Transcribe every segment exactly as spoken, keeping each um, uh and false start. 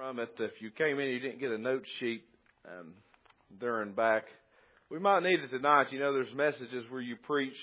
from it. If you came in and you didn't get a note sheet um, there and back, we might need it tonight. You know, there's messages where you preach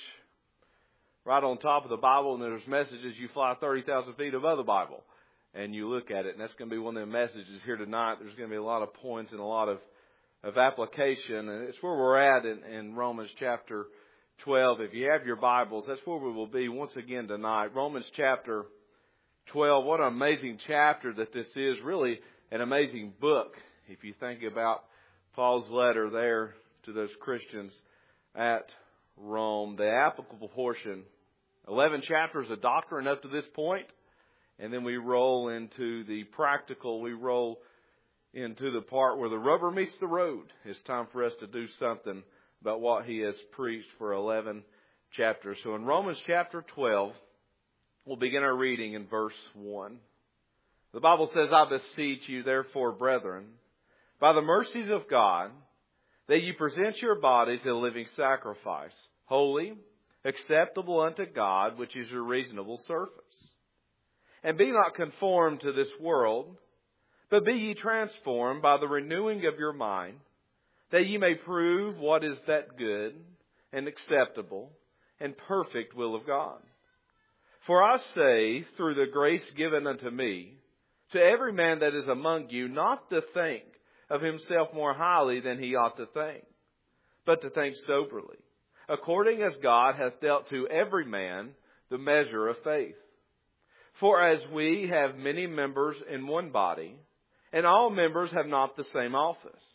right on top of the Bible, and there's messages you fly thirty thousand feet above the Bible, and you look at it, and that's going to be one of the messages here tonight. There's going to be a lot of points and a lot of, of application, and it's where we're at in, in Romans chapter twelve. If you have your Bibles, that's where we will be once again tonight. Romans chapter twelve, what an amazing chapter that this is. Really an amazing book if you think about Paul's letter there to those Christians at Rome. The applicable portion, eleven chapters of doctrine up to this point, and then we roll into the practical. We roll into the part where the rubber meets the road. It's time for us to do something about what he has preached for eleven chapters. So in Romans chapter twelve, we'll begin our reading in verse one. The Bible says, I beseech you, therefore, brethren, by the mercies of God, that you present your bodies a living sacrifice, holy, acceptable unto God, which is your reasonable service. And be not conformed to this world, but be ye transformed by the renewing of your mind, that ye may prove what is that good and acceptable and perfect will of God. For I say, through the grace given unto me, to every man that is among you, not to think of himself more highly than he ought to think, but to think soberly, according as God hath dealt to every man the measure of faith. For as we have many members in one body, and all members have not the same office,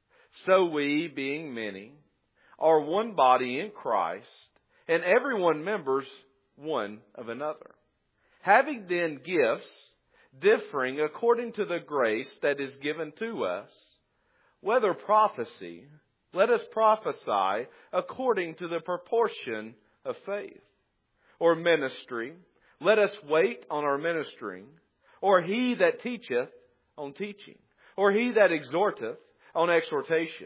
so we, being many, are one body in Christ, and every one members one of another. Having then gifts differing according to the grace that is given to us, whether prophecy, let us prophesy according to the proportion of faith. Or ministry, let us wait on our ministering. Or he that teacheth, on teaching. Or he that exhorteth, on exhortation.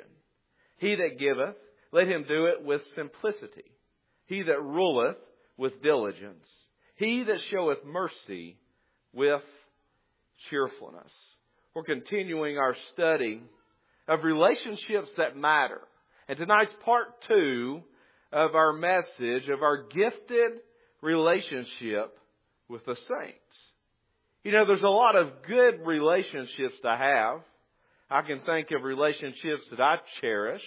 He that giveth, let him do it with simplicity. He that ruleth, with diligence. He that showeth mercy, with cheerfulness. We're continuing our study of relationships that matter. And tonight's part two of our message of our gifted relationship with the saints. You know, there's a lot of good relationships to have. I can think of relationships that I cherish.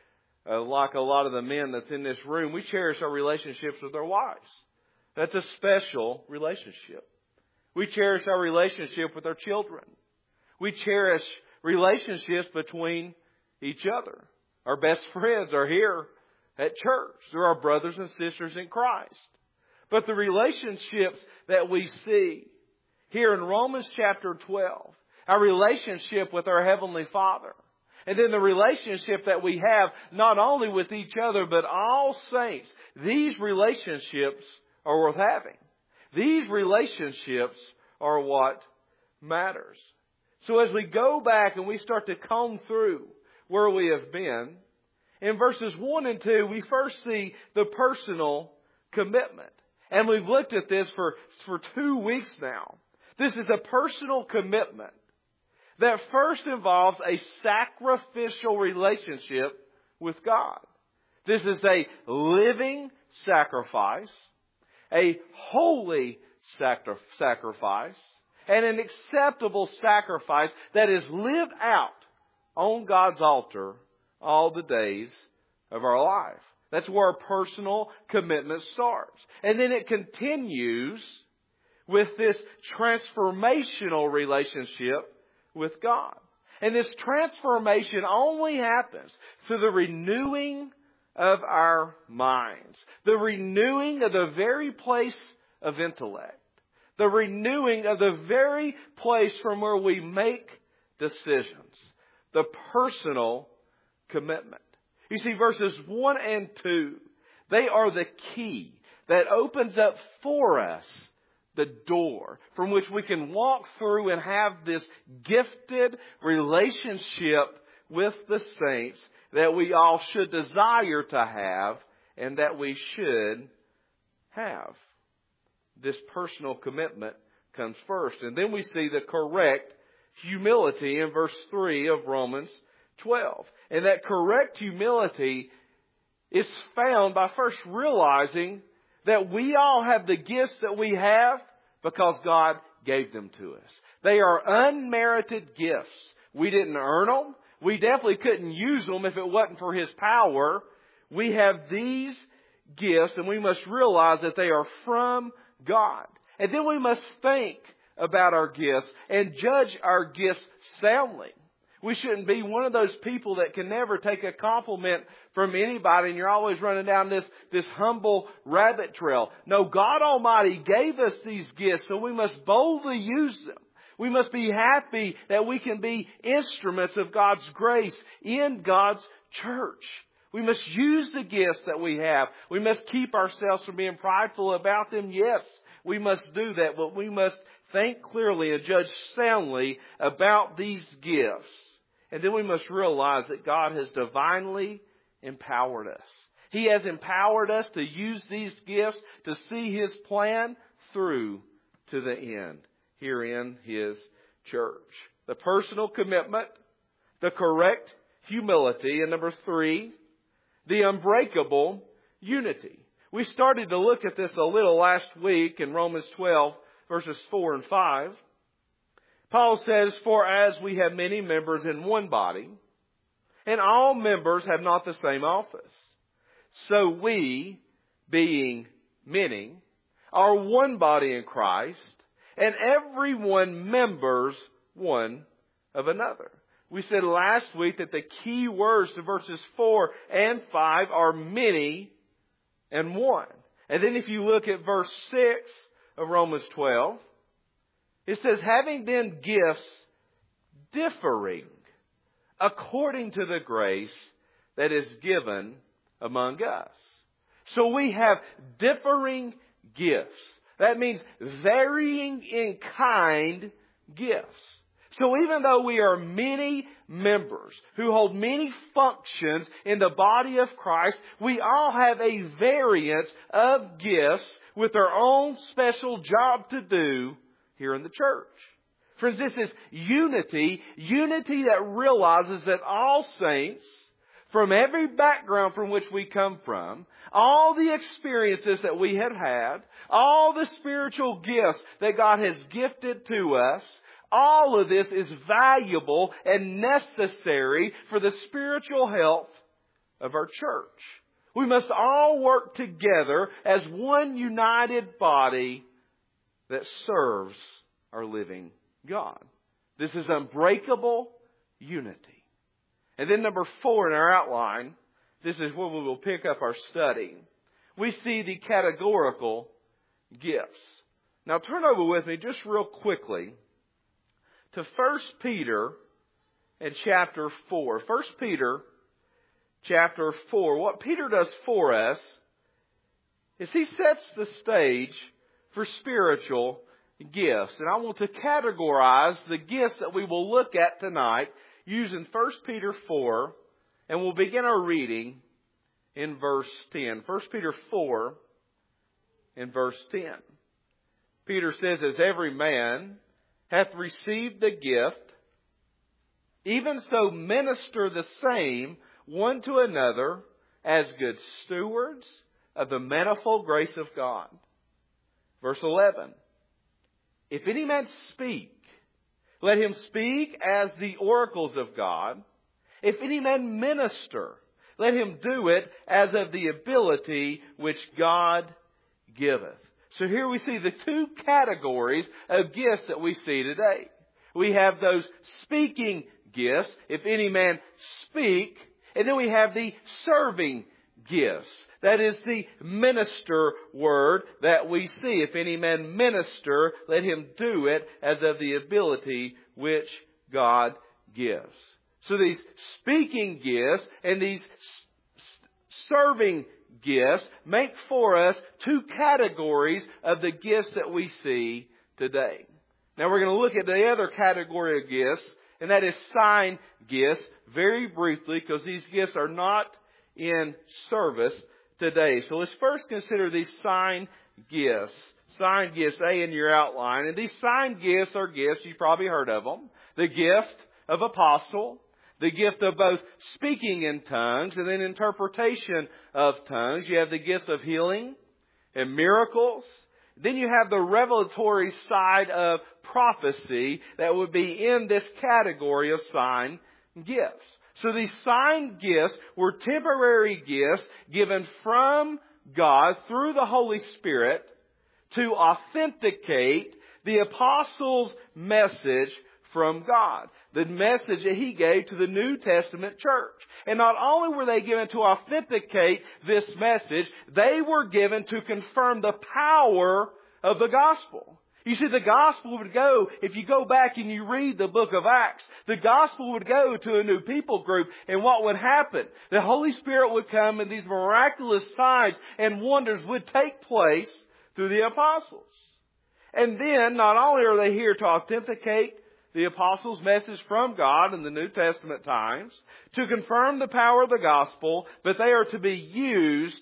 Uh, like a lot of the men that's in this room, we cherish our relationships with our wives. That's a special relationship. We cherish our relationship with our children. We cherish relationships between each other. Our best friends are here at church. They're our brothers and sisters in Christ. But the relationships that we see here in Romans chapter twelve, our relationship with our Heavenly Father, and then the relationship that we have not only with each other, but all saints. These relationships are worth having. These relationships are what matters. So as we go back and we start to comb through where we have been, in verses one and two, we first see the personal commitment. And we've looked at this for, for two weeks now. This is a personal commitment that first involves a sacrificial relationship with God. This is a living sacrifice, a holy sacri- sacrifice, and an acceptable sacrifice that is lived out on God's altar all the days of our life. That's where our personal commitment starts. And then it continues with this transformational relationship with God. And this transformation only happens through the renewing of our minds. The renewing of the very place of intellect. The renewing of the very place from where we make decisions. The personal commitment. You see, verses one and two, they are the key that opens up for us the door from which we can walk through and have this gifted relationship with the saints that we all should desire to have and that we should have. This personal commitment comes first. And then we see the correct humility in verse three of Romans twelve. And that correct humility is found by first realizing that we all have the gifts that we have because God gave them to us. They are unmerited gifts. We didn't earn them. We definitely couldn't use them if it wasn't for His power. We have these gifts, and we must realize that they are from God. And then we must think about our gifts and judge our gifts soundly. We shouldn't be one of those people that can never take a compliment from anybody and you're always running down this, this humble rabbit trail. No, God Almighty gave us these gifts, so we must boldly use them. We must be happy that we can be instruments of God's grace in God's church. We must use the gifts that we have. We must keep ourselves from being prideful about them. Yes, we must do that, but we must think clearly and judge soundly about these gifts. And then we must realize that God has divinely empowered us. He has empowered us to use these gifts to see His plan through to the end here in His church. The personal commitment, the correct humility, and number three, the unbreakable unity. We started to look at this a little last week in Romans twelve, verses four and five. Paul says, "For as we have many members in one body, and all members have not the same office, so we, being many, are one body in Christ, and everyone members one of another." We said last week that the key words to verses four and five are many and one. And then if you look at verse six of Romans twelve, it says, "Having then gifts differing according to the grace that is given among us." So we have differing gifts. That means varying in kind gifts. So even though we are many members who hold many functions in the body of Christ, we all have a variance of gifts with our own special job to do here in the church. Friends, this is unity, unity that realizes that all saints, from every background from which we come from, all the experiences that we have had, all the spiritual gifts that God has gifted to us, all of this is valuable and necessary for the spiritual health of our church. We must all work together as one united body that serves our living God. This is unbreakable unity. And then number four in our outline, this is where we will pick up our study. We see the categorical gifts. Now turn over with me just real quickly to First Peter and chapter four. First Peter chapter four. What Peter does for us is he sets the stage for spiritual gifts. And I want to categorize the gifts that we will look at tonight using First Peter four, and we'll begin our reading in verse ten. First Peter four in verse ten. Peter says, "As every man hath received the gift, even so minister the same one to another as good stewards of the manifold grace of God." Verse eleven. "If any man speak, let him speak as the oracles of God. If any man minister, let him do it as of the ability which God giveth." So here we see the two categories of gifts that we see today. We have those speaking gifts, if any man speak, and then we have the serving gifts. That is the minister word that we see. If any man minister, let him do it as of the ability which God gives. So these speaking gifts and these serving gifts make for us two categories of the gifts that we see today. Now we're going to look at the other category of gifts, and that is sign gifts, very briefly, because these gifts are not in service today. So let's first consider these sign gifts. Sign gifts, A in your outline. And these sign gifts are gifts, you've probably heard of them. the gift of apostle, the gift of both speaking in tongues and then interpretation of tongues. You have the gift of healing and miracles. Then you have the revelatory side of prophecy that would be in this category of sign gifts. So these sign gifts were temporary gifts given from God through the Holy Spirit to authenticate the apostles' message from God. The message that He gave to the New Testament church. And not only were they given to authenticate this message, they were given to confirm the power of the gospel. You see, the gospel would go, if you go back and you read the book of Acts, the gospel would go to a new people group, and what would happen? The Holy Spirit would come and these miraculous signs and wonders would take place through the apostles. And then, not only are they here to authenticate the apostles' message from God in the New Testament times, to confirm the power of the gospel, but they are to be used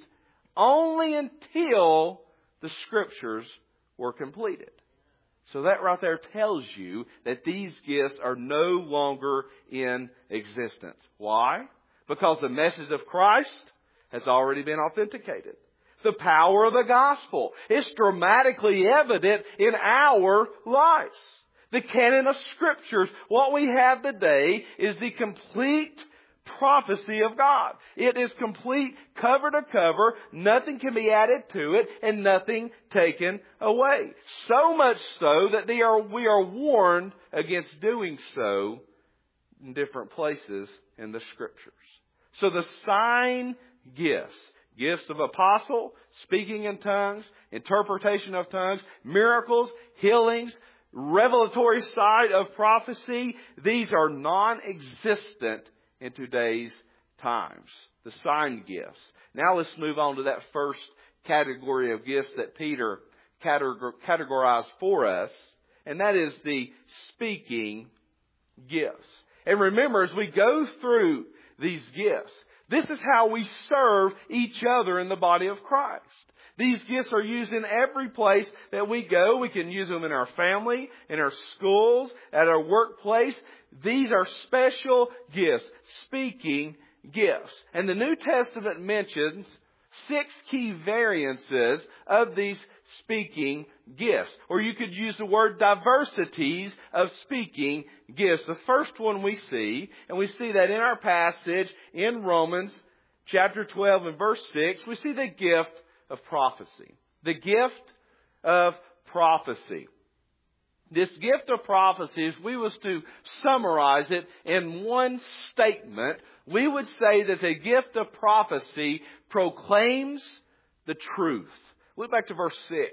only until the Scriptures were completed. So that right there tells you that these gifts are no longer in existence. Why? Because the message of Christ has already been authenticated. The power of the gospel is dramatically evident in our lives. The canon of Scriptures, what we have today is the complete prophecy of God. It is complete cover to cover. Nothing can be added to it and nothing taken away. So much so that they are, we are warned against doing so in different places in the Scriptures. So the sign gifts, gifts of apostle, speaking in tongues, interpretation of tongues, miracles, healings, revelatory side of prophecy, these are non-existent in today's times. The sign gifts. Now let's move on to that first category of gifts that Peter categorized for us, and that is the speaking gifts. And remember, as we go through these gifts, this is how we serve each other in the body of Christ. These gifts are used in every place that we go. We can use them in our family, in our schools, at our workplace. These are special gifts, speaking gifts. And the New Testament mentions six key variances of these speaking gifts. Or you could use the word diversities of speaking gifts. The first one we see, and we see that in our passage in Romans chapter twelve and verse six, we see the gift of prophecy. The gift of prophecy. This gift of prophecy, if we was to summarize it in one statement, we would say that the gift of prophecy proclaims the truth. Look back to verse six.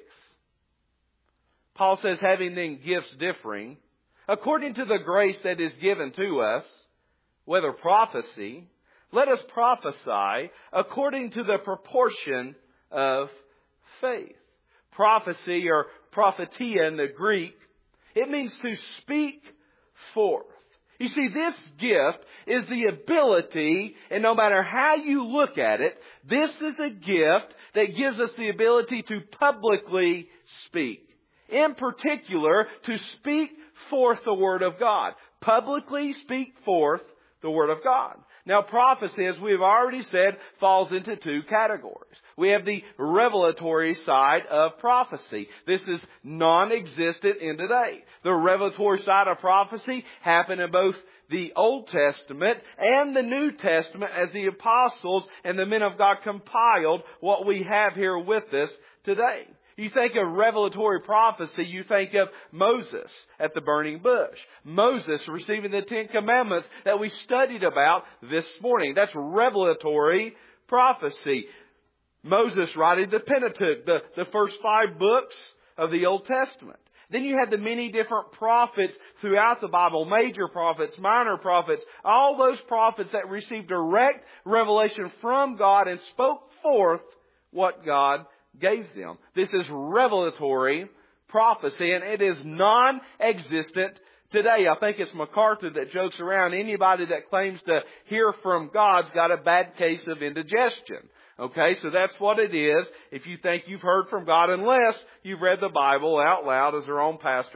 Paul says, having then gifts differing, according to the grace that is given to us, whether prophecy, let us prophesy according to the proportion of faith. Prophecy, or prophetia in the Greek, it means to speak forth. You see, this gift is the ability, and no matter how you look at it, this is a gift that gives us the ability to publicly speak. In particular, to speak forth the Word of God. Publicly speak forth the Word of God. Now, prophecy, as we've already said, falls into two categories. We have the revelatory side of prophecy. This is non-existent in today. The revelatory side of prophecy happened in both the Old Testament and the New Testament as the apostles and the men of God compiled what we have here with us today. You think of revelatory prophecy, you think of Moses at the burning bush. Moses receiving the Ten Commandments that we studied about this morning. That's revelatory prophecy. Moses writing the Pentateuch, the, the first five books of the Old Testament. Then you had the many different prophets throughout the Bible, major prophets, minor prophets, all those prophets that received direct revelation from God and spoke forth what God gave them. This is revelatory prophecy, and it is non-existent today. I think it's MacArthur that jokes around, anybody that claims to hear from God's got a bad case of indigestion. Okay, so that's what it is. If you think you've heard from God, unless you've read the Bible out loud, as our own pastor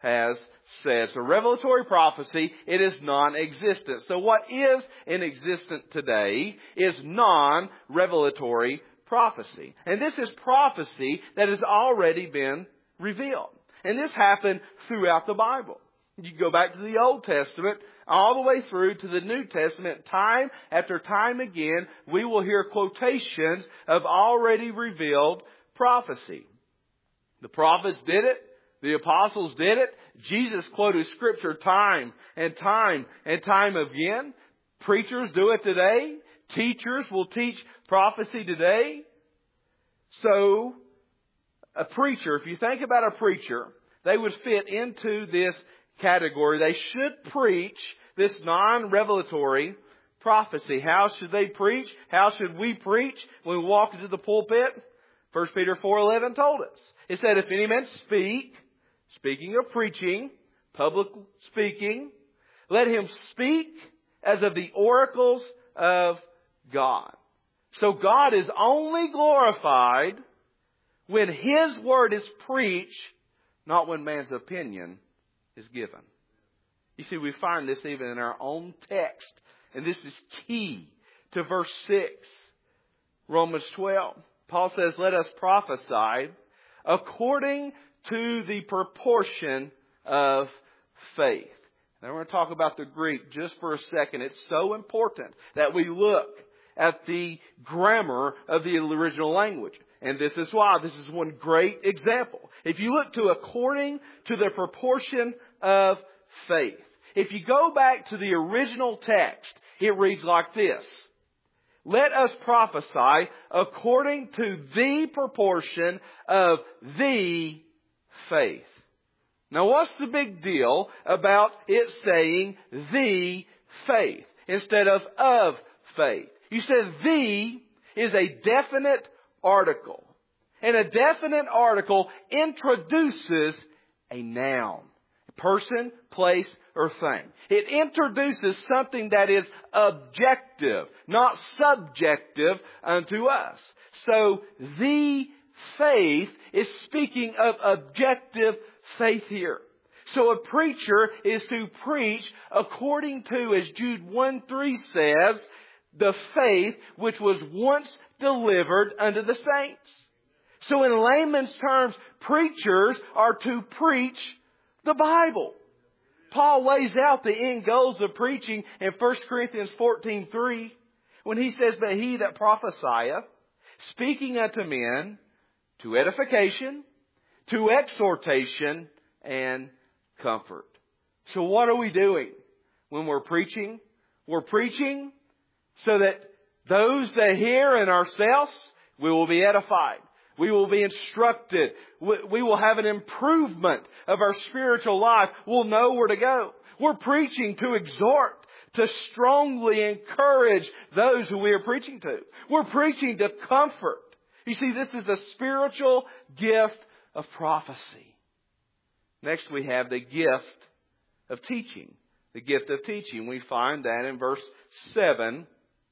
has said. So revelatory prophecy, it is non-existent. So what is in existence today is non-revelatory prophecy. And this is prophecy that has already been revealed. And this happened throughout the Bible. You go back to the Old Testament, all the way through to the New Testament, time after time again, we will hear quotations of already revealed prophecy. The prophets did it. The apostles did it. Jesus quoted Scripture time and time and time again. Preachers do it today. Teachers will teach prophecy today. So, a preacher, if you think about a preacher, they would fit into this category. They should preach this non-revelatory prophecy. How should they preach? How should we preach when we walk into the pulpit? First Peter four eleven told us. It said, if any man speak, speaking of preaching, public speaking, let him speak as of the oracles of God. So God is only glorified when His word is preached, not when man's opinion is given. You see, we find this even in our own text. And this is key to verse six. Romans twelve. Paul says, let us prophesy according to the proportion of faith. Now we're going to talk about the Greek just for a second. It's so important that we look at the grammar of the original language. And this is why. This is one great example. If you look to according to the proportion of faith. If you go back to the original text, it reads like this. Let us prophesy according to the proportion of the faith. Now what's the big deal about it saying the faith instead of of faith? You said the is a definite article. And a definite article introduces a noun. Person, place, or thing. It introduces something that is objective, not subjective unto us. So the faith is speaking of objective faith here. So a preacher is to preach according to, as Jude one three says, the faith which was once delivered unto the saints. So in layman's terms, preachers are to preach the Bible. Paul lays out the end goals of preaching in First Corinthians fourteen three when he says, but he that prophesieth, speaking unto men, to edification, to exhortation, and comfort. So what are we doing when we're preaching? We're preaching so that those that hear and ourselves, we will be edified. We will be instructed. We will have an improvement of our spiritual life. We'll know where to go. We're preaching to exhort, to strongly encourage those who we are preaching to. We're preaching to comfort. You see, this is a spiritual gift of prophecy. Next we have the gift of teaching. The gift of teaching. We find that in verse seven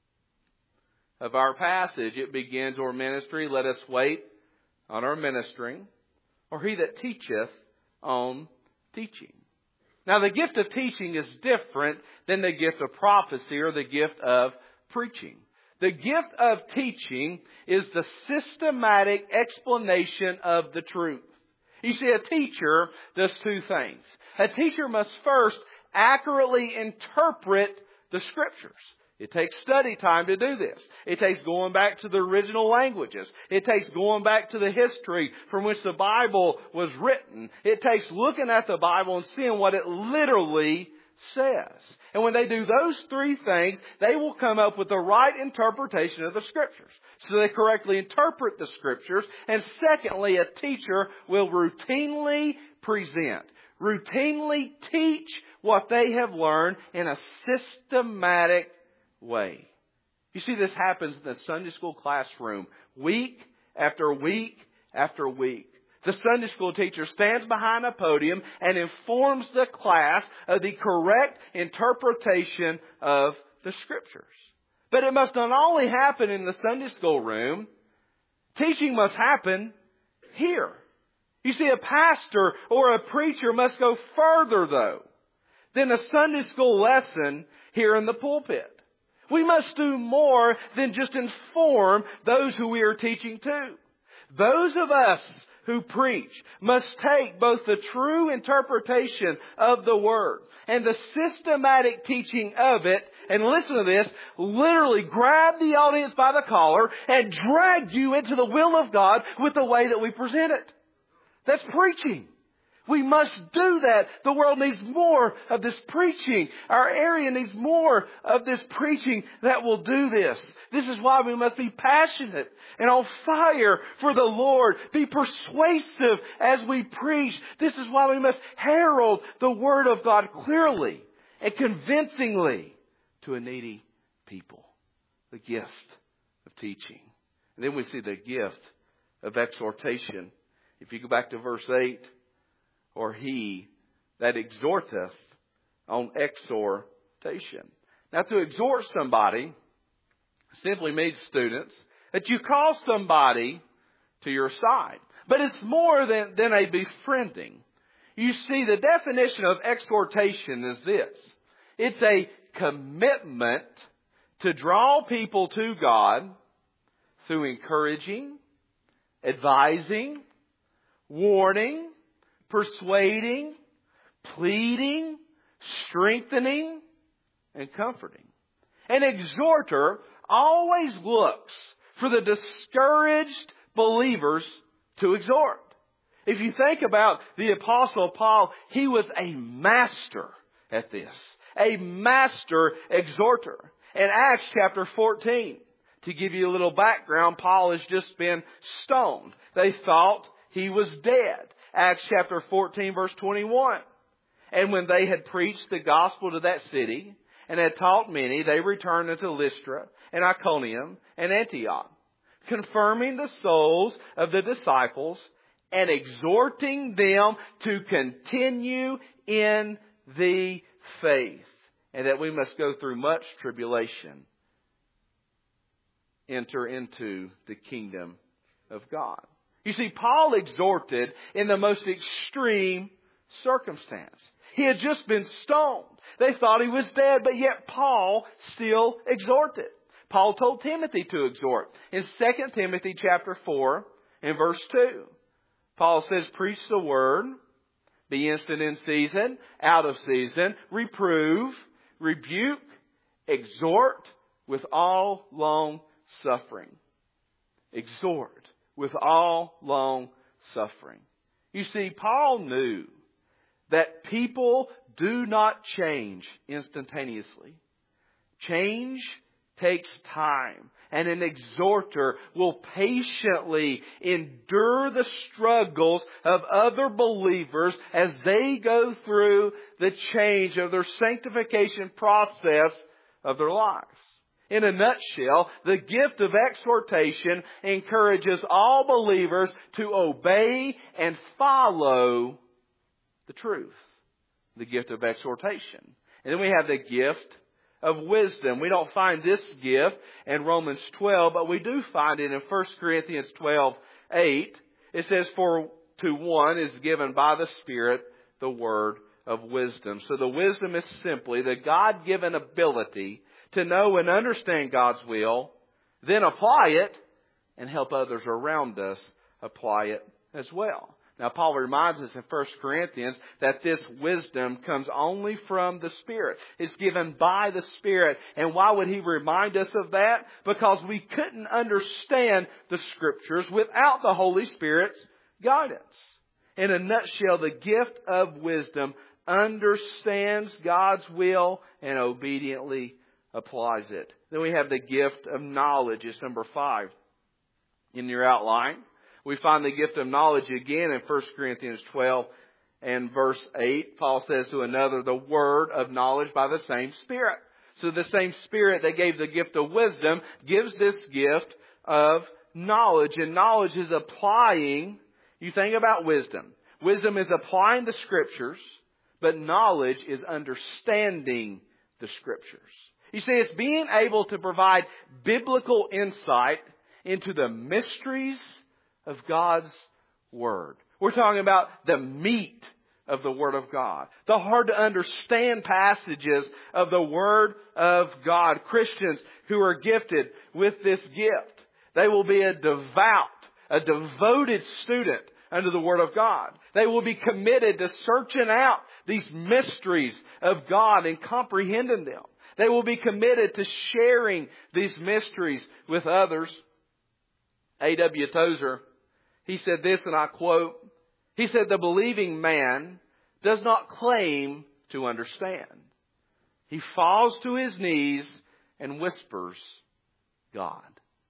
of our passage. It begins, or ministry, let us wait on our ministering, or he that teacheth on teaching. Now the gift of teaching is different than the gift of prophecy or the gift of preaching. The gift of teaching is the systematic explanation of the truth. You see, a teacher does two things. A teacher must first accurately interpret the Scriptures. It takes study time to do this. It takes going back to the original languages. It takes going back to the history from which the Bible was written. It takes looking at the Bible and seeing what it literally says. And when they do those three things, they will come up with the right interpretation of the Scriptures. So they correctly interpret the Scriptures. And secondly, a teacher will routinely present, routinely teach what they have learned in a systematic way. You see, this happens in the Sunday school classroom week after week after week. The Sunday school teacher stands behind a podium and informs the class of the correct interpretation of the Scriptures. But it must not only happen in the Sunday school room, teaching must happen here You see, a pastor or a preacher must go further, though, than a Sunday school lesson here in the pulpit. We must do more than just inform those who we are teaching to. Those of us who preach must take both the true interpretation of the Word and the systematic teaching of it, and listen to this, literally grab the audience by the collar and drag you into the will of God with the way that we present it. That's preaching. We must do that. The world needs more of this preaching. Our area needs more of this preaching that will do this. This is why we must be passionate and on fire for the Lord. Be persuasive as we preach. This is why we must herald the Word of God clearly and convincingly to a needy people. The gift of teaching. And then we see the gift of exhortation. If you go back to verse eight, or he that exhorteth on exhortation. Now, to exhort somebody simply means, students, that you call somebody to your side. But it's more than, than a befriending. You see, the definition of exhortation is this. It's a commitment to draw people to God through encouraging, advising, warning, persuading, pleading, strengthening, and comforting. An exhorter always looks for the discouraged believers to exhort. If you think about the Apostle Paul, he was a master at this. A master exhorter. In Acts chapter fourteen, to give you a little background, Paul has just been stoned. They thought he was dead. Acts chapter fourteen verse twenty-one. And when they had preached the gospel to that city and had taught many, they returned unto Lystra and Iconium and Antioch, confirming the souls of the disciples and exhorting them to continue in the faith, and that we must go through much tribulation, enter into the kingdom of God. You see, Paul exhorted in the most extreme circumstance. He had just been stoned. They thought he was dead, but yet Paul still exhorted. Paul told Timothy to exhort. In Second Timothy chapter four and verse two, Paul says, preach the word, be instant in season, out of season, reprove, rebuke, exhort with all long suffering. Exhort with all long suffering. You see, Paul knew that people do not change instantaneously. Change takes time. And an exhorter will patiently endure the struggles of other believers as they go through the change of their sanctification process of their lives. In a nutshell, the gift of exhortation encourages all believers to obey and follow the truth. The gift of exhortation. And then we have the gift of wisdom. We don't find this gift in Romans twelve, but we do find it in First Corinthians twelve eight. It says, for to one is given by the Spirit the word of wisdom. So the wisdom is simply the God-given ability to know and understand God's will, then apply it, and help others around us apply it as well. Now, Paul reminds us in First Corinthians that this wisdom comes only from the Spirit. It's given by the Spirit. And why would he remind us of that? Because we couldn't understand the Scriptures without the Holy Spirit's guidance. In a nutshell, the gift of wisdom understands God's will and obediently applies it. Then we have the gift of knowledge. It's number five in your outline. We find the gift of knowledge again in First Corinthians twelve and verse eight. Paul says to another, the word of knowledge by the same Spirit. So the same Spirit that gave the gift of wisdom gives this gift of knowledge. And knowledge is applying, you think about wisdom. Wisdom is applying the Scriptures, but knowledge is understanding the Scriptures. You see, it's being able to provide biblical insight into the mysteries of God's Word. We're talking about the meat of the Word of God. The hard to understand passages of the Word of God. Christians who are gifted with this gift, they will be a devout, a devoted student unto the Word of God. They will be committed to searching out these mysteries of God and comprehending them. They will be committed to sharing these mysteries with others. A W Tozer, he said this, and I quote, he said, "The believing man does not claim to understand. He falls to his knees and whispers, God."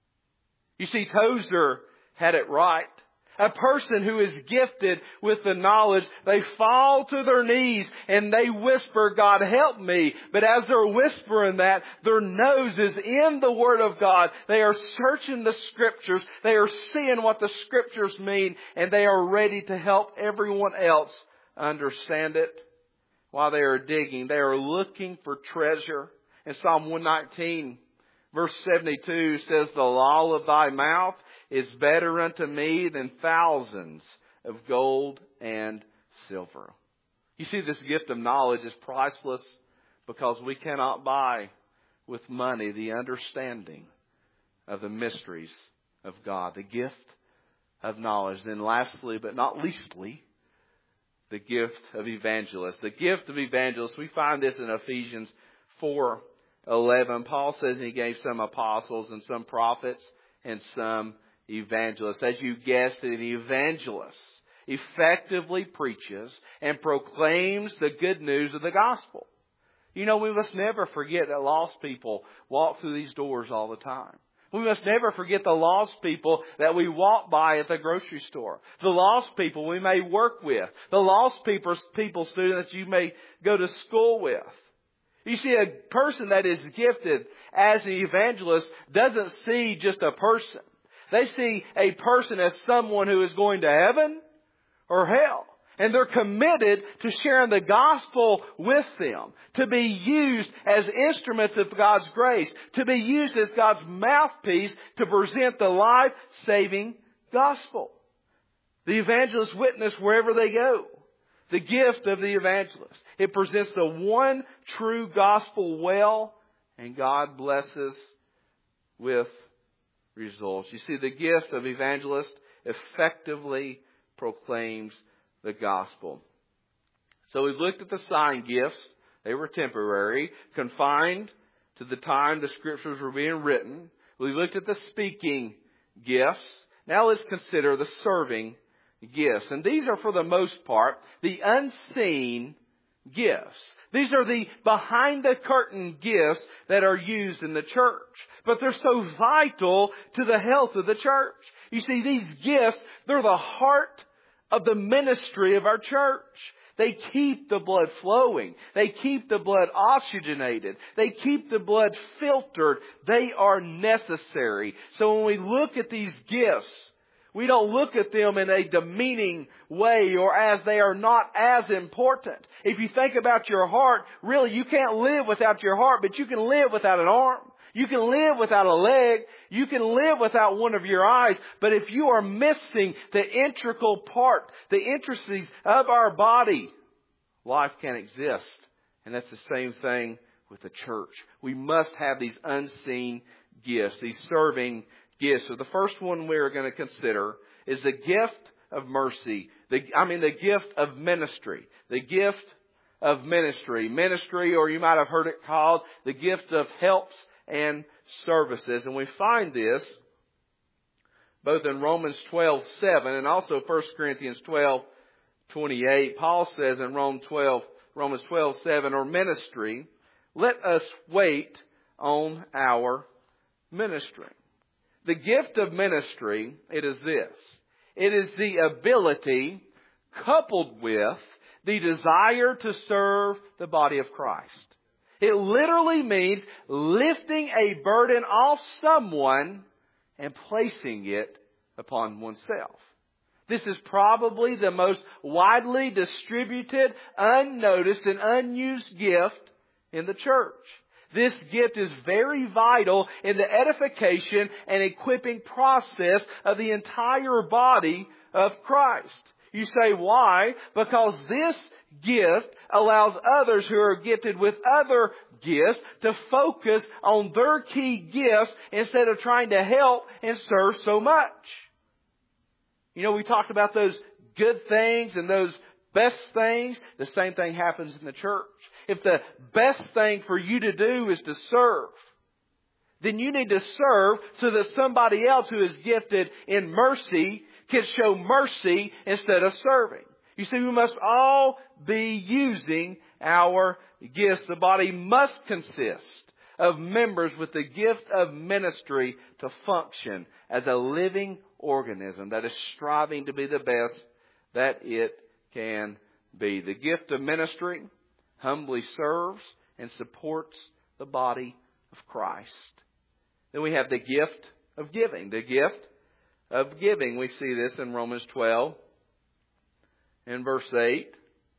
You see, Tozer had it right. A person who is gifted with the knowledge, they fall to their knees and they whisper, "God, help me." But as they're whispering that, their nose is in the Word of God. They are searching the Scriptures. They are seeing what the Scriptures mean, and they are ready to help everyone else understand it. While they are digging, they are looking for treasure. In Psalm one nineteen, verse seventy-two says, "The law of thy mouth is better unto me than thousands of gold and silver." You see, this gift of knowledge is priceless because we cannot buy with money the understanding of the mysteries of God. The gift of knowledge. Then lastly, but not leastly, the gift of evangelist. The gift of evangelist, we find this in Ephesians four eleven. Paul says he gave some apostles and some prophets and some evangelists. As you guessed, an evangelist effectively preaches and proclaims the good news of the gospel. You know, we must never forget that lost people walk through these doors all the time. We must never forget the lost people that we walk by at the grocery store. The lost people we may work with. The lost people, people students you may go to school with. You see, a person that is gifted as an evangelist doesn't see just a person. They see a person as someone who is going to heaven or hell. And they're committed to sharing the gospel with them. To be used as instruments of God's grace. To be used as God's mouthpiece to present the life-saving gospel. The evangelists witness wherever they go. The gift of the evangelist. It presents the one true gospel well. And God blesses with results. You see, the gift of evangelist effectively proclaims the gospel. So we've looked at the sign gifts. They were temporary, confined to the time the Scriptures were being written. We looked at the speaking gifts. Now let's consider the serving gifts. And these are, for the most part, the unseen gifts. These are the behind-the-curtain gifts that are used in the church. But they're so vital to the health of the church. You see, these gifts, they're the heart of the ministry of our church. They keep the blood flowing. They keep the blood oxygenated. They keep the blood filtered. They are necessary. So when we look at these gifts, we don't look at them in a demeaning way or as they are not as important. If you think about your heart, really you can't live without your heart, but you can live without an arm. You can live without a leg. You can live without one of your eyes. But if you are missing the integral part, the intricacies of our body, life can't exist. And that's the same thing with the church. We must have these unseen gifts, these serving gifts. So the first one we're going to consider is the gift of mercy. The, I mean the gift of ministry. The gift of ministry. Ministry, or you might have heard it called the gift of helps and services. And we find this both in Romans twelve seven and also First Corinthians twelve twenty-eight. Paul says in Romans twelve, Romans twelve seven, or ministry, let us wait on our ministry. The gift of ministry, it is this. It is the ability coupled with the desire to serve the body of Christ. It literally means lifting a burden off someone and placing it upon oneself. This is probably the most widely distributed, unnoticed, and unused gift in the church. This gift is very vital in the edification and equipping process of the entire body of Christ. You say, why? Because this gift allows others who are gifted with other gifts to focus on their key gifts instead of trying to help and serve so much. You know, we talked about those good things and those best things. The same thing happens in the church. If the best thing for you to do is to serve, then you need to serve so that somebody else who is gifted in mercy can show mercy instead of serving. You see, we must all be using our gifts. The body must consist of members with the gift of ministry to function as a living organism that is striving to be the best that it can be. The gift of ministry humbly serves and supports the body of Christ. Then we have the gift of giving. The gift of giving. We see this in Romans twelve in verse eight.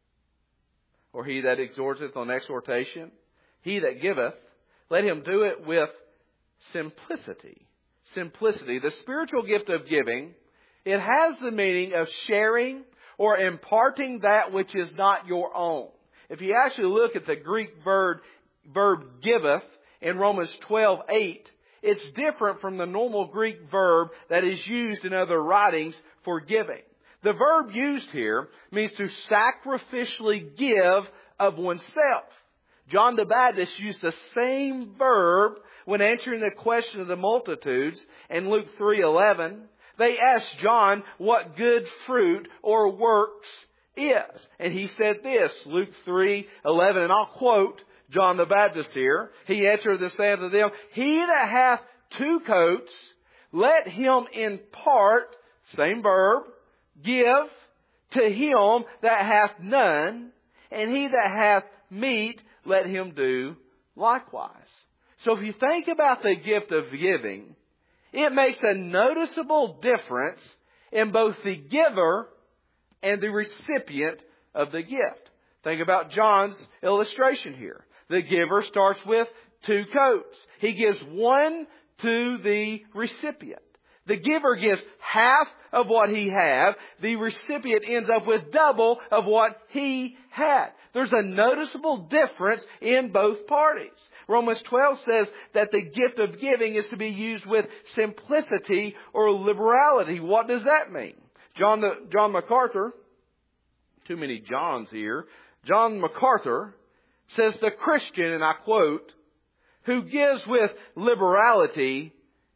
Or he that exhorteth on exhortation, he that giveth, let him do it with simplicity. Simplicity. The spiritual gift of giving, it has the meaning of sharing or imparting that which is not your own. If you actually look at the Greek verb, verb giveth in Romans twelve eight, it's different from the normal Greek verb that is used in other writings for giving. The verb used here means to sacrificially give of oneself. John the Baptist used the same verb when answering the question of the multitudes in Luke three eleven. They asked John what good fruit or works is. And he said this, Luke three eleven, and I'll quote John the Baptist here. He answered and said to them, he that hath two coats, let him impart, same verb, give to him that hath none, and he that hath meat, let him do likewise. So if you think about the gift of giving, it makes a noticeable difference in both the giver and the recipient of the gift. Think about John's illustration here. The giver starts with two coats. He gives one to the recipient. The giver gives half of what he had. The recipient ends up with double of what he had. There's a noticeable difference in both parties. Romans twelve says that the gift of giving is to be used with simplicity or liberality. What does that mean? John, the, John MacArthur, too many Johns here, John MacArthur says the Christian, and I quote, who gives with liberality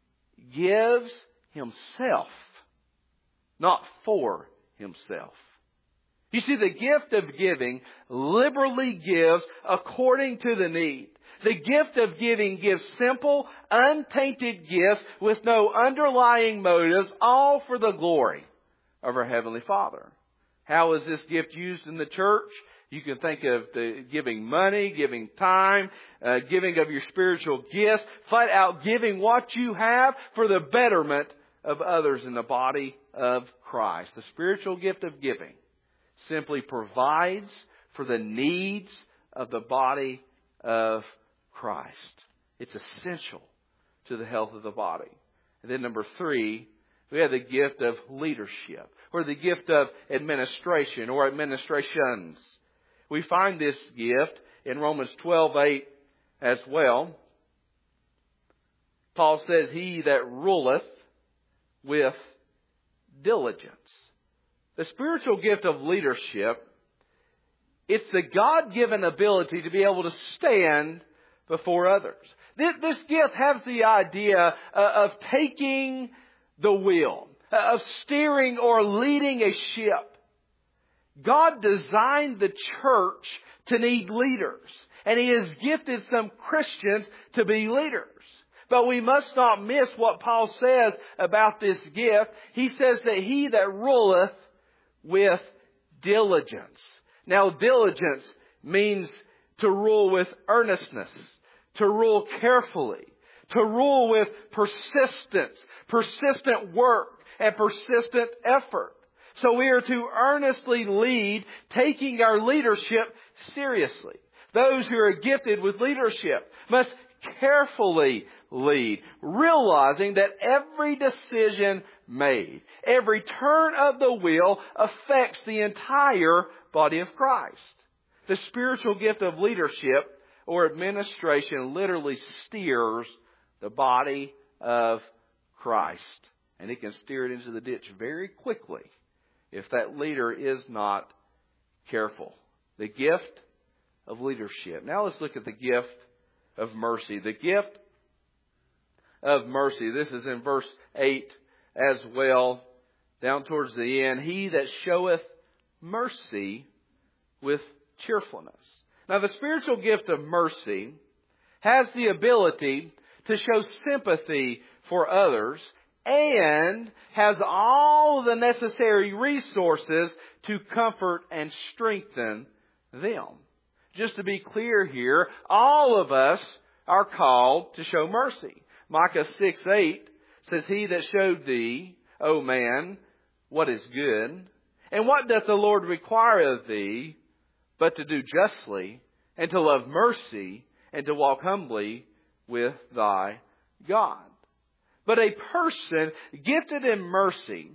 gives himself, not for himself. You see, the gift of giving liberally gives according to the need. The gift of giving gives simple, untainted gifts with no underlying motives, all for the glory of our Heavenly Father. How is this gift used in the church? You can think of the giving money, giving time, uh, giving of your spiritual gifts, flat out giving what you have for the betterment of others in the body of Christ. The spiritual gift of giving simply provides for the needs of the body of Christ. It's essential to the health of the body. And then number three, we have the gift of leadership, or the gift of administration, or administrations. We find this gift in Romans twelve eight as well. Paul says, he that ruleth with diligence. The spiritual gift of leadership, it's the God-given ability to be able to stand before others. This gift has the idea of taking the wheel, of steering or leading a ship. God designed the church to need leaders, and He has gifted some Christians to be leaders. But we must not miss what Paul says about this gift. He says that he that ruleth with diligence. Now, diligence means to rule with earnestness, to rule carefully, to rule with persistence, persistent work, and persistent effort. So we are to earnestly lead, taking our leadership seriously. Those who are gifted with leadership must carefully lead, realizing that every decision made. Every turn of the wheel affects the entire body of Christ. The spiritual gift of leadership or administration literally steers the body of Christ. And it can steer it into the ditch very quickly if that leader is not careful. The gift of leadership. Now let's look at the gift of mercy. The gift of mercy. This is in verse eight as well, down towards the end. He that showeth mercy with cheerfulness. Now the spiritual gift of mercy has the ability to show sympathy for others and has all the necessary resources to comfort and strengthen them. Just to be clear here, all of us are called to show mercy. Micah six eight says, He that showed thee, O man, what is good, and what doth the Lord require of thee, but to do justly, and to love mercy, and to walk humbly with thy God. But a person gifted in mercy,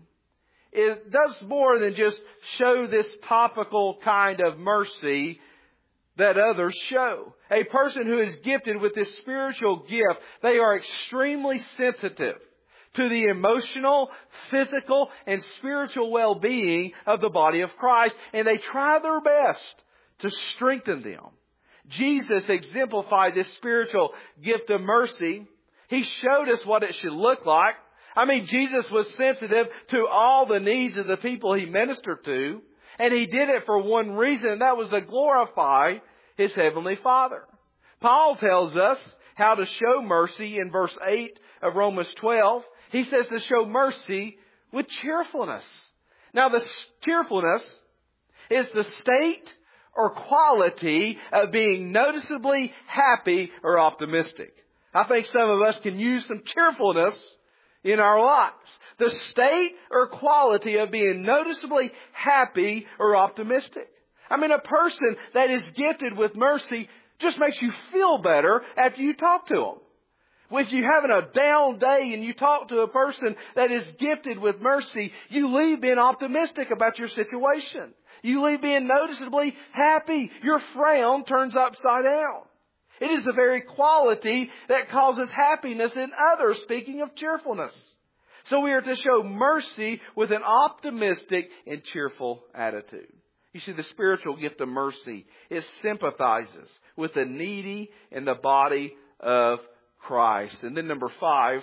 it does more than just show this topical kind of mercy that others show. A person who is gifted with this spiritual gift, they are extremely sensitive to the emotional, physical, and spiritual well-being of the body of Christ, and they try their best to strengthen them. Jesus exemplified this spiritual gift of mercy. He showed us what it should look like. I mean, Jesus was sensitive to all the needs of the people He ministered to. And He did it for one reason, and that was to glorify His Heavenly Father. Paul tells us how to show mercy in verse eight of Romans twelve. He says to show mercy with cheerfulness. Now, the cheerfulness is the state or quality of being noticeably happy or optimistic. I think some of us can use some cheerfulness in our lives. The state or quality of being noticeably happy or optimistic. I mean, a person that is gifted with mercy just makes you feel better after you talk to them. If you're having a down day and you talk to a person that is gifted with mercy, you leave being optimistic about your situation. You leave being noticeably happy. Your frown turns upside down. It is the very quality that causes happiness in others, speaking of cheerfulness. So we are to show mercy with an optimistic and cheerful attitude. You see, the spiritual gift of mercy, it sympathizes with the needy in the body of Christ. And then number five,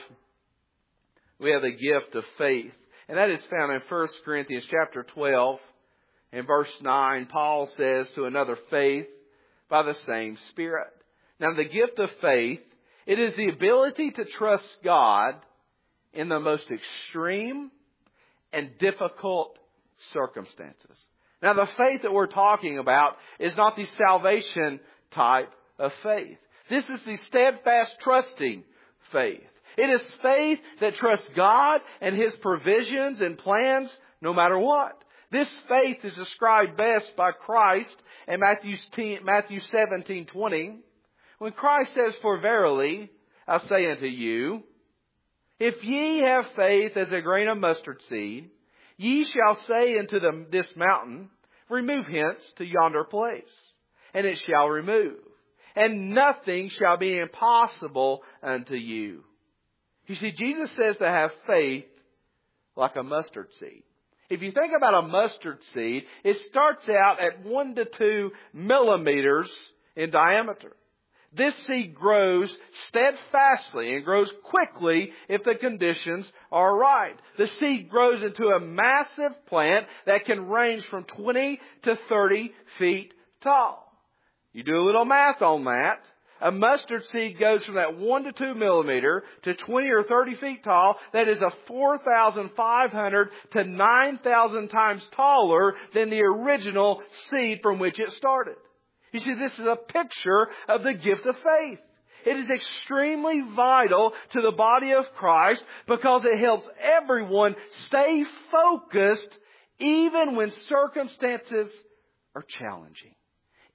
we have the gift of faith. And that is found in First Corinthians chapter twelve. In verse nine, Paul says to another, faith by the same Spirit. Now, the gift of faith, it is the ability to trust God in the most extreme and difficult circumstances. Now, the faith that we're talking about is not the salvation type of faith. This is the steadfast trusting faith. It is faith that trusts God and His provisions and plans no matter what. This faith is described best by Christ in Matthew seventeen twenty. When Christ says, For verily, I say unto you, if ye have faith as a grain of mustard seed, ye shall say unto the, this mountain, Remove hence to yonder place, and it shall remove. And nothing shall be impossible unto you. You see, Jesus says to have faith like a mustard seed. If you think about a mustard seed, it starts out at one to two millimeters in diameter. This seed grows steadfastly and grows quickly if the conditions are right. The seed grows into a massive plant that can range from twenty to thirty feet tall. You do a little math on that. A mustard seed goes from that one to two millimeter to twenty or thirty feet tall. That is a four thousand five hundred to nine thousand times taller than the original seed from which it started. You see, this is a picture of the gift of faith. It is extremely vital to the body of Christ because it helps everyone stay focused even when circumstances are challenging.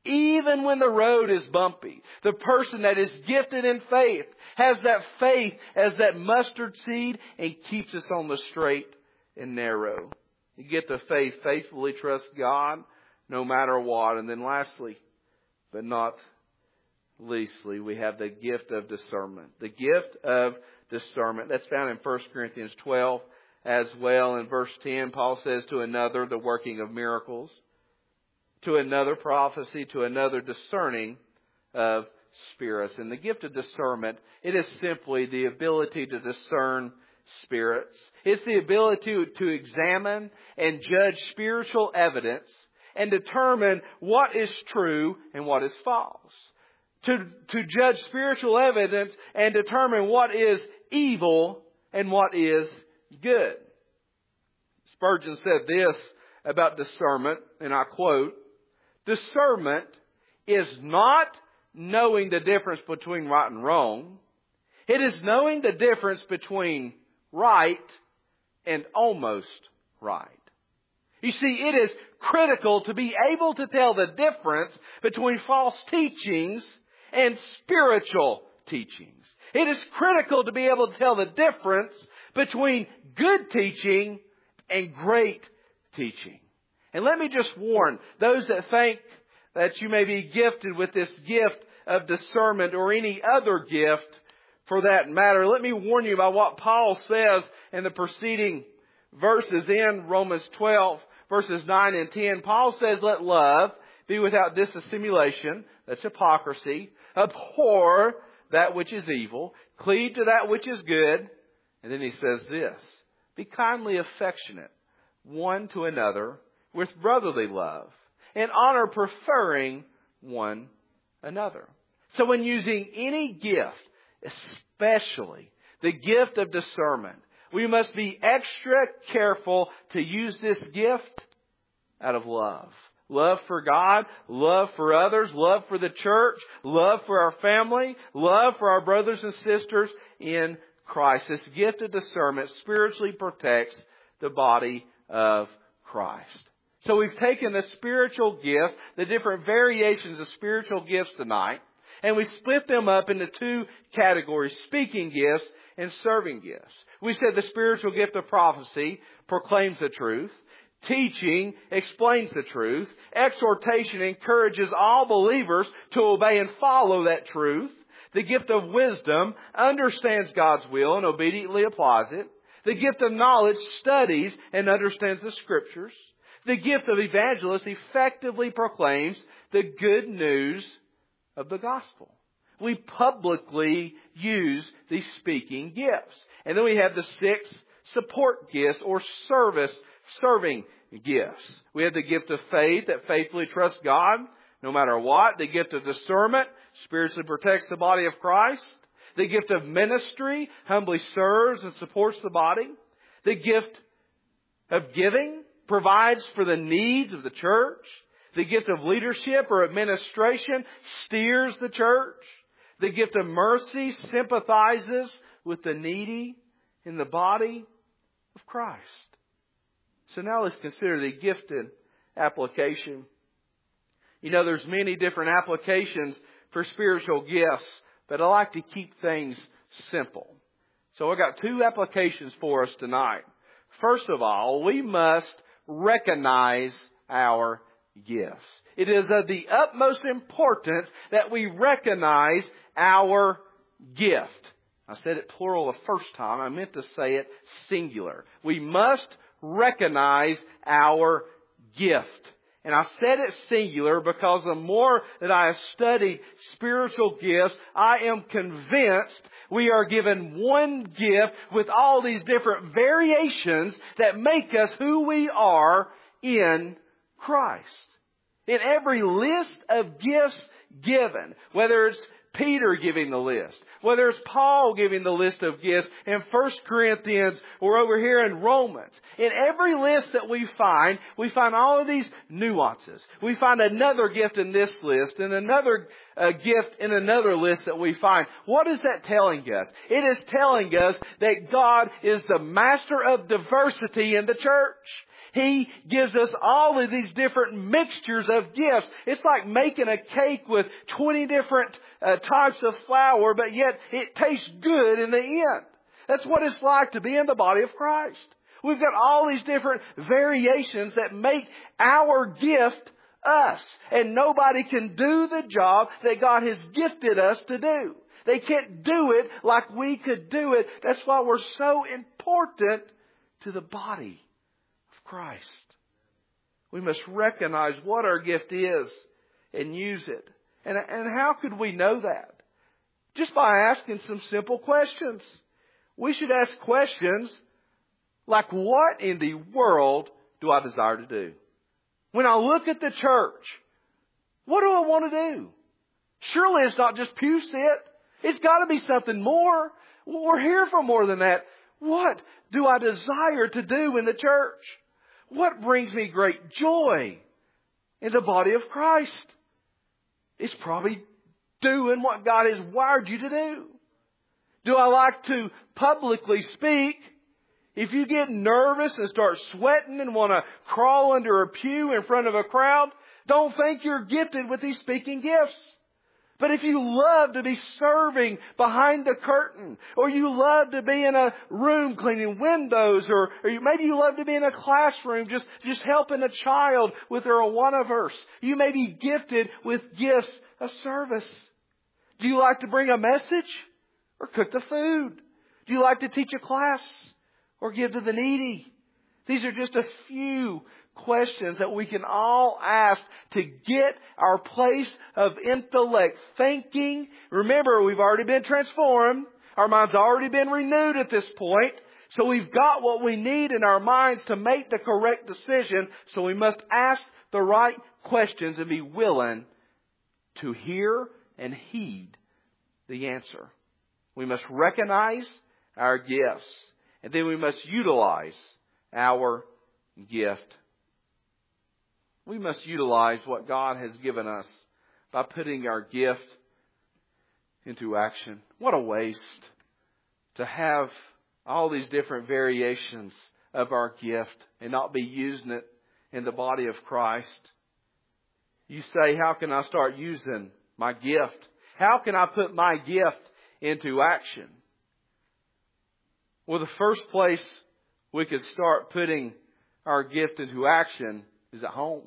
Even when the road is bumpy, the person that is gifted in faith has that faith as that mustard seed and keeps us on the straight and narrow. You get the faith, faithfully trust God no matter what. And then lastly, but not leastly, we have the gift of discernment. The gift of discernment. That's found in First Corinthians twelve as well. In verse ten, Paul says, to another, the working of miracles. To another, prophecy. To another, discerning of spirits. And the gift of discernment, it is simply the ability to discern spirits. It's the ability to, to examine and judge spiritual evidence and determine what is true and what is false. To, to judge spiritual evidence and determine what is evil and what is good. Spurgeon said this about discernment, and I quote, discernment is not knowing the difference between right and wrong. It is knowing the difference between right and almost right. You see, it is critical to be able to tell the difference between false teachings and spiritual teachings. It is critical to be able to tell the difference between good teaching and great teaching. And let me just warn those that think that you may be gifted with this gift of discernment or any other gift for that matter. Let me warn you about what Paul says in the preceding verses in Romans twelve, verses nine and ten. Paul says, let love be without dissimulation. That's hypocrisy. Abhor that which is evil. Cleave to that which is good. And then he says this, be kindly affectionate one to another with brotherly love, and honor preferring one another. So when using any gift, especially the gift of discernment, we must be extra careful to use this gift out of love. Love for God, love for others, love for the church, love for our family, love for our brothers and sisters in Christ. This gift of discernment spiritually protects the body of Christ. So we've taken the spiritual gifts, the different variations of spiritual gifts tonight, and we split them up into two categories, speaking gifts and serving gifts. We said the spiritual gift of prophecy proclaims the truth. Teaching explains the truth. Exhortation encourages all believers to obey and follow that truth. The gift of wisdom understands God's will and obediently applies it. The gift of knowledge studies and understands the Scriptures. The gift of evangelist effectively proclaims the good news of the gospel. We publicly use these speaking gifts. And then we have the six support gifts or service serving gifts. We have the gift of faith that faithfully trusts God no matter what. The gift of discernment spiritually protects the body of Christ. The gift of ministry humbly serves and supports the body. The gift of giving provides for the needs of the church. The gift of leadership or administration steers the church. The gift of mercy sympathizes with the needy in the body of Christ. So now let's consider the gifted application. You know, there's many different applications for spiritual gifts, but I like to keep things simple. So I've got two applications for us tonight. First of all, we must recognize our gifts. It is of the utmost importance that we recognize our gift. I said it plural the first time. I meant to say it singular. We must recognize our gift. And I said it singular because the more that I have studied spiritual gifts, I am convinced we are given one gift with all these different variations that make us who we are in Christ. In every list of gifts given, whether it's Peter giving the list, whether it's Paul giving the list of gifts in First Corinthians or over here in Romans. In every list that we find, we find all of these nuances. We find another gift in this list and another a gift in another list that we find. What is that telling us? It is telling us that God is the master of diversity in the church. He gives us all of these different mixtures of gifts. It's like making a cake with twenty different uh, types of flour, but yet it tastes good in the end. That's what it's like to be in the body of Christ. We've got all these different variations that make our gift us. And nobody can do the job that God has gifted us to do. They can't do it like we could do it. That's why we're so important to the body of Christ. We must recognize what our gift is and use it. And, and how could we know that? Just by asking some simple questions. We should ask questions like, what in the world do I desire to do? When I look at the church, what do I want to do? Surely it's not just pew sit. It's got to be something more. We're here for more than that. What do I desire to do in the church? What brings me great joy in the body of Christ? It's probably doing what God has wired you to do. Do I like to publicly speak? If you get nervous and start sweating and want to crawl under a pew in front of a crowd, don't think you're gifted with these speaking gifts. But if you love to be serving behind the curtain, or you love to be in a room cleaning windows, or, or maybe you love to be in a classroom just, just helping a child with their one-verse, you may be gifted with gifts of service. Do you like to bring a message or cook the food? Do you like to teach a class or give to the needy? These are just a few questions that we can all ask to get our place of intellect thinking. Remember, we've already been transformed. Our mind's already been renewed at this point. So we've got what we need in our minds to make the correct decision. So we must ask the right questions and be willing to hear and heed the answer. We must recognize our gifts. And then we must utilize our gift. We must utilize what God has given us by putting our gift into action. What a waste to have all these different variations of our gift and not be using it in the body of Christ. You say, how can I start using my gift? How can I put my gift into action? Well, the first place we could start putting our gift into action is at home.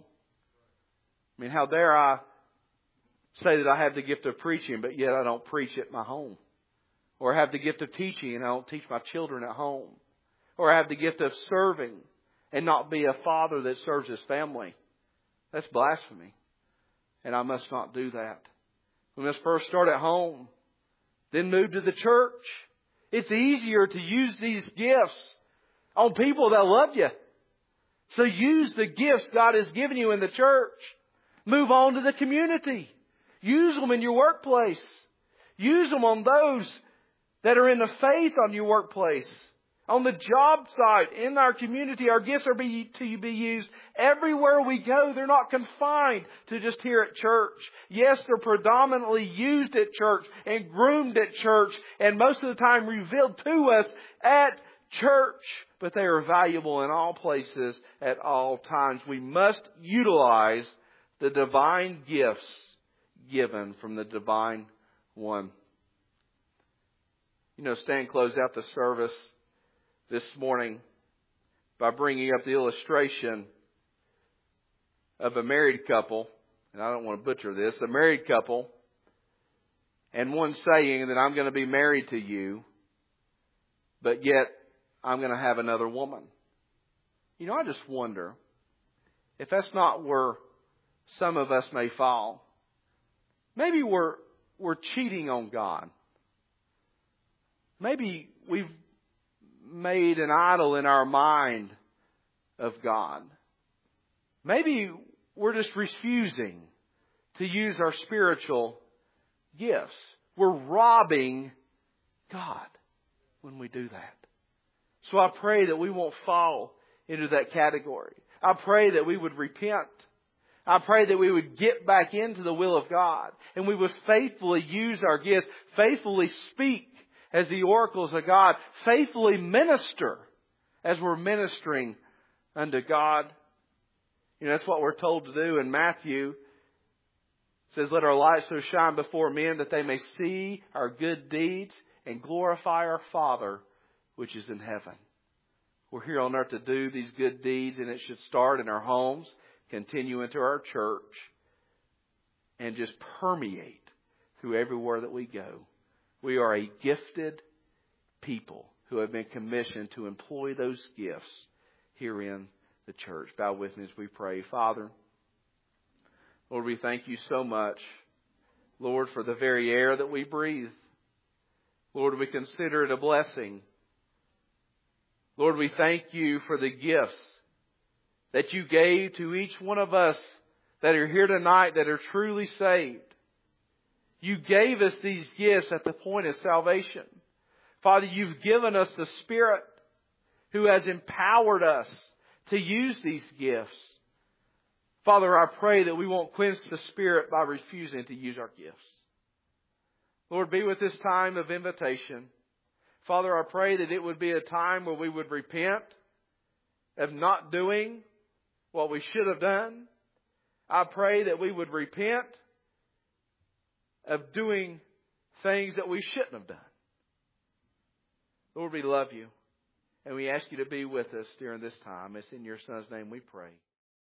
I mean, how dare I say that I have the gift of preaching, but yet I don't preach at my home? Or I have the gift of teaching and I don't teach my children at home? Or I have the gift of serving and not be a father that serves his family? That's blasphemy. And I must not do that. We must first start at home, then move to the church. It's easier to use these gifts on people that love you. So use the gifts God has given you in the church. Move on to the community. Use them in your workplace. Use them on those that are in the faith on your workplace. On the job site, in our community, our gifts are be, to be used everywhere we go. They're not confined to just here at church. Yes, they're predominantly used at church and groomed at church and most of the time revealed to us at church. But they are valuable in all places at all times. We must utilize the divine gifts given from the divine one. You know, Stan closed out the service this morning by bringing up the illustration of a married couple. And I don't want to butcher this. A married couple. And one saying that I'm going to be married to you, but yet I'm going to have another woman. You know, I just wonder if that's not where some of us may fall. Maybe we're we're cheating on God. Maybe we've made an idol in our mind of God. Maybe we're just refusing to use our spiritual gifts. We're robbing God when we do that. So I pray that we won't fall into that category. I pray that we would repent. I pray that we would get back into the will of God and we would faithfully use our gifts, faithfully speak as the oracles of God, faithfully minister as we're ministering unto God. You know, that's what we're told to do in Matthew. It says, let our light so shine before men that they may see our good deeds and glorify our Father which is in heaven. We're here on earth to do these good deeds, and it should start in our homes, continue into our church, and just permeate through everywhere that we go. We are a gifted people who have been commissioned to employ those gifts here in the church. Bow with me as we pray. Father, Lord, we thank you so much, Lord, for the very air that we breathe. Lord, we consider it a blessing. Lord, we thank you for the gifts that you gave to each one of us that are here tonight that are truly saved. You gave us these gifts at the point of salvation. Father, you've given us the Spirit who has empowered us to use these gifts. Father, I pray that we won't quench the Spirit by refusing to use our gifts. Lord, be with this time of invitation. Father, I pray that it would be a time where we would repent of not doing what we should have done. I pray that we would repent of doing things that we shouldn't have done. Lord, we love you, and we ask you to be with us during this time. It's in your Son's name we pray.